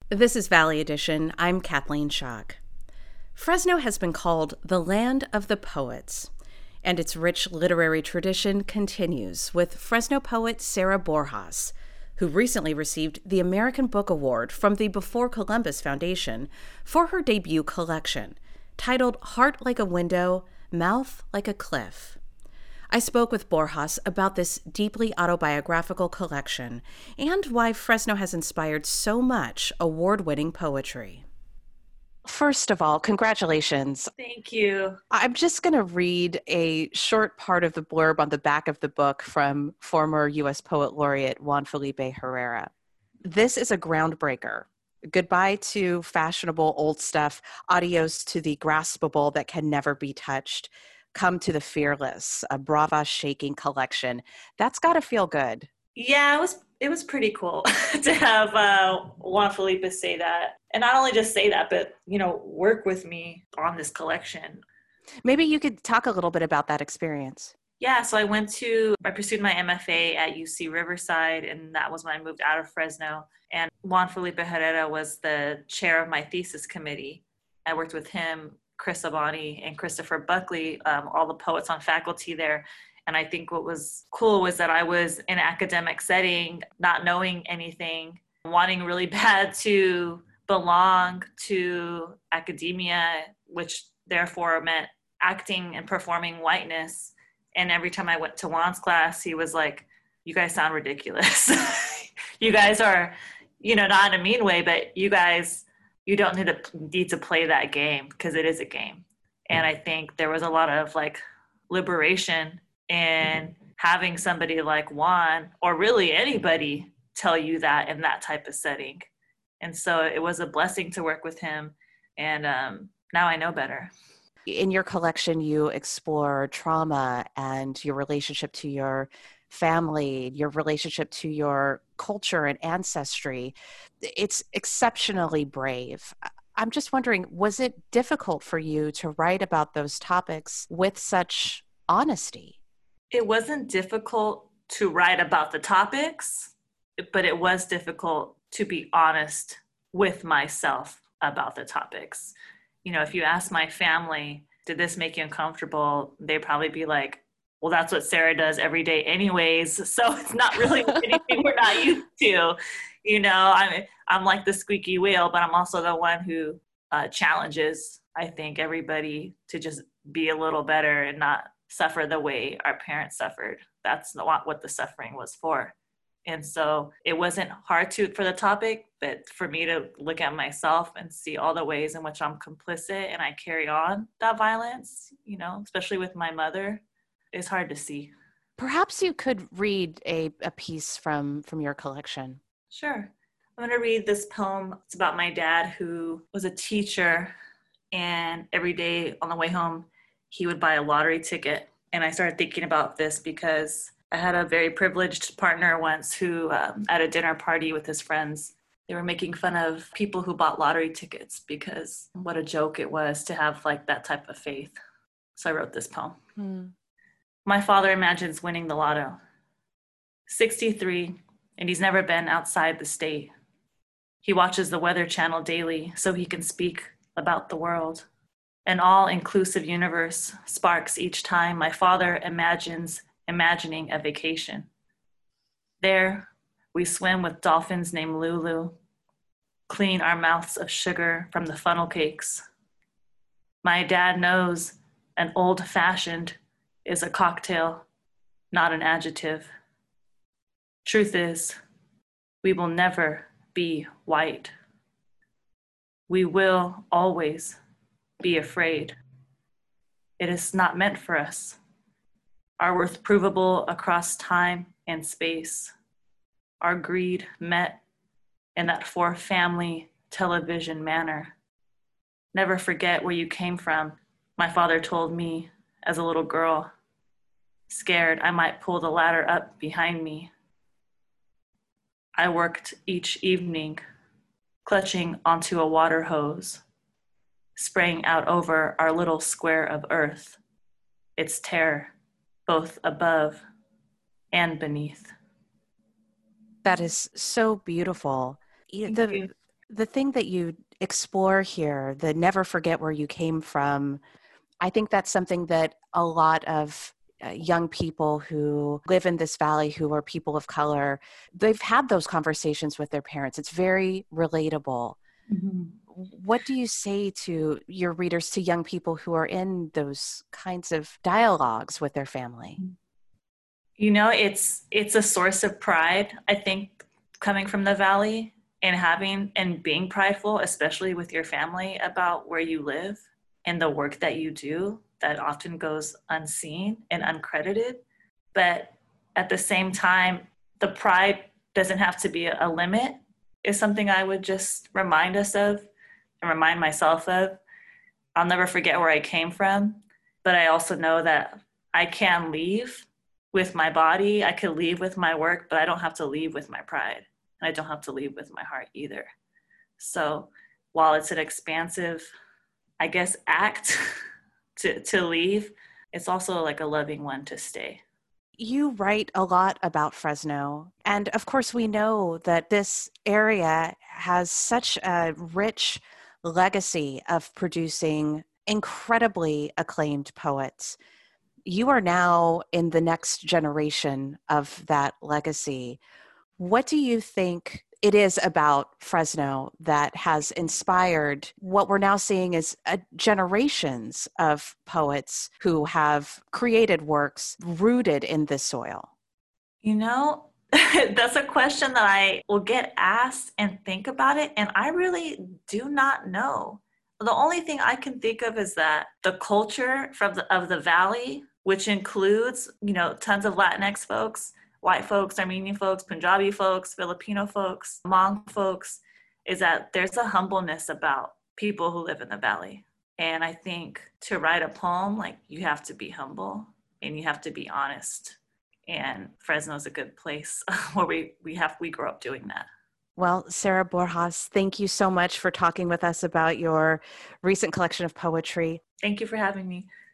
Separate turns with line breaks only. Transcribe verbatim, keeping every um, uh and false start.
This is Valley Edition. I'm Kathleen Schock. Fresno has been called the land of the poets, and its rich literary tradition continues with Fresno poet Sarah Borjas, who recently received the American Book Award from the Before Columbus Foundation for her debut collection, titled Heart Like a Window, Mouth Like a Cliff. I spoke with Borjas about this deeply autobiographical collection and why Fresno has inspired so much award-winning poetry. First of all, congratulations.
Thank you.
I'm just going to read a short part of the blurb on the back of the book from former U S Poet Laureate Juan Felipe Herrera. This is a groundbreaker. Goodbye to fashionable old stuff, adios to the graspable that can never be touched. Come to the fearless, a brava-shaking collection. That's got to feel good.
Yeah, it was it was pretty cool to have uh, Juan Felipe say that. And not only just say that, but, you know, work with me on this collection.
Maybe you could talk a little bit about that experience.
Yeah, so I went to, I pursued my M F A at U C Riverside, and that was when I moved out of Fresno. And Juan Felipe Herrera was the chair of my thesis committee. I worked with him, Chris Abani, and Christopher Buckley, um, all the poets on faculty there. And I think what was cool was that I was in an academic setting, not knowing anything, wanting really bad to belong to academia, which therefore meant acting and performing whiteness. And every time I went to Juan's class, he was like, you guys sound ridiculous. You guys are, you know, not in a mean way, but you guys, you don't need to need to play that game because it is a game. And I think there was a lot of like liberation in having somebody like Juan, or really anybody, tell you that in that type of setting. And so it was a blessing to work with him. And um, now I know better.
In your collection, you explore trauma and your relationship to your family, your relationship to your culture and ancestry. It's exceptionally brave. I'm just wondering, was it difficult for you to write about those topics with such honesty?
It wasn't difficult to write about the topics, but it was difficult to be honest with myself about the topics. You know, if you ask my family, did this make you uncomfortable? They'd probably be like, well, that's what Sarah does every day anyways. So it's not really anything we're not used to. You know, I'm, I'm like the squeaky wheel, but I'm also the one who uh, challenges, I think, everybody to just be a little better and not suffer the way our parents suffered. That's not what the suffering was for. And so it wasn't hard to for the topic, but for me to look at myself and see all the ways in which I'm complicit and I carry on that violence, you know, especially with my mother, is hard to see.
Perhaps you could read a, a piece from, from your collection.
Sure. I'm going to read this poem. It's about my dad, who was a teacher, and every day on the way home, he would buy a lottery ticket. And I started thinking about this because I had a very privileged partner once who, um, at a dinner party with his friends, they were making fun of people who bought lottery tickets because what a joke it was to have like that type of faith. So I wrote this poem. Hmm. My father imagines winning the lotto. sixty-three, and he's never been outside the state. He watches the Weather Channel daily so he can speak about the world. An all-inclusive universe sparks each time my father imagines imagining a vacation. There, we swim with dolphins named Lulu, clean our mouths of sugar from the funnel cakes. My dad knows an old-fashioned is a cocktail, not an adjective. Truth is, we will never be white. We will always be afraid. It is not meant for us. Our worth provable across time and space. Our greed met in that for family television manner. Never forget where you came from, my father told me as a little girl, scared I might pull the ladder up behind me. I worked each evening, clutching onto a water hose, spraying out over our little square of earth, its terror, both above and beneath.
That is so beautiful.
Thank
The,
you.
The thing that you explore here, the never forget where you came from, I think that's something that a lot of uh, young people who live in this valley who are people of color, they've had those conversations with their parents. It's very relatable.
Mm-hmm.
What do you say to your readers, to young people who are in those kinds of dialogues with their family?
You know, it's it's a source of pride, I think, coming from the valley and having and being prideful, especially with your family, about where you live and the work that you do that often goes unseen and uncredited. But at the same time, the pride doesn't have to be a limit, is something I would just remind us of and remind myself of. I'll never forget where I came from, but I also know that I can leave with my body. I could leave with my work, but I don't have to leave with my pride. And I don't have to leave with my heart either. So while it's an expansive, I guess, act to, to leave, it's also like a loving one to stay.
You write a lot about Fresno. And of course, we know that this area has such a rich legacy of producing incredibly acclaimed poets. You are now in the next generation of that legacy. What do you think it is about Fresno that has inspired what we're now seeing as uh, generations of poets who have created works rooted in this soil?
You know, that's a question that I will get asked and think about it, and I really do not know. The only thing I can think of is that the culture from the, of the valley, which includes, you know, tons of Latinx folks, white folks, Armenian folks, Punjabi folks, Filipino folks, Hmong folks, is that there's a humbleness about people who live in the valley. And I think to write a poem, like, you have to be humble and you have to be honest. And Fresno is a good place where we, we have, we grow up doing that.
Well, Sarah Borjas, thank you so much for talking with us about your recent collection of poetry.
Thank you for having me.